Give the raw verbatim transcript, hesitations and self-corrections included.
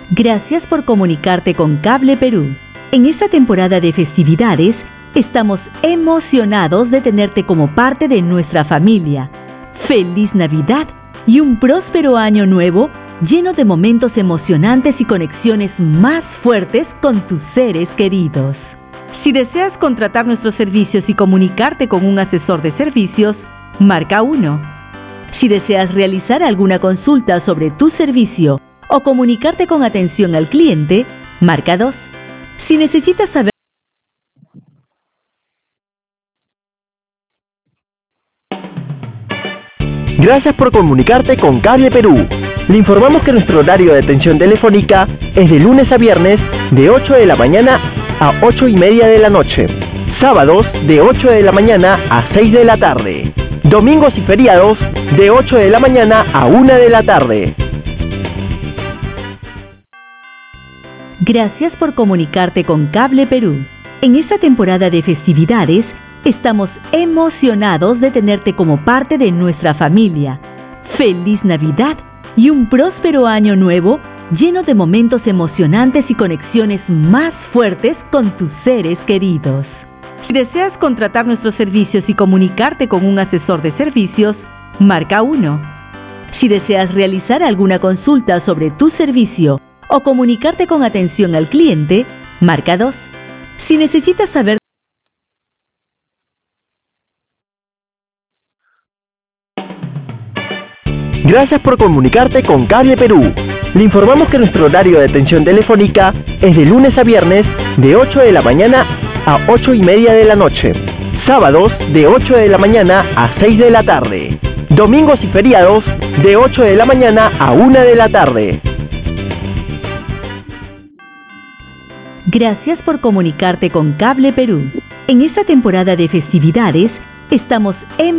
Gracias por comunicarte con Cable Perú. En esta temporada de festividades, estamos emocionados de tenerte como parte de nuestra familia. ¡Feliz Navidad y un próspero año nuevo lleno de momentos emocionantes y conexiones más fuertes con tus seres queridos! Si deseas contratar nuestros servicios y comunicarte con un asesor de servicios, marca uno. Si deseas realizar alguna consulta sobre tu servicio o comunicarte con atención al cliente, marca dos. Si necesitas saber... Gracias por comunicarte con Cable Perú. Le informamos que nuestro horario de atención telefónica es de lunes a viernes de ocho de la mañana a ocho y media de la noche. Sábados de ocho de la mañana a seis de la tarde. Domingos y feriados de ocho de la mañana a una de la tarde. Gracias por comunicarte con Cable Perú. En esta temporada de festividades, estamos emocionados de tenerte como parte de nuestra familia. ¡Feliz Navidad y un próspero año nuevo lleno de momentos emocionantes y conexiones más fuertes con tus seres queridos! Si deseas contratar nuestros servicios y comunicarte con un asesor de servicios, marca uno. Si deseas realizar alguna consulta sobre tu servicio o comunicarte con atención al cliente, marca dos. Si necesitas saber... Gracias por comunicarte con Cable Perú. Le informamos que nuestro horario de atención telefónica es de lunes a viernes de ocho de la mañana a ocho y media de la noche. Sábados de ocho de la mañana a seis de la tarde. Domingos y feriados de ocho de la mañana a una de la tarde. Gracias por comunicarte con Cable Perú. En esta temporada de festividades, estamos en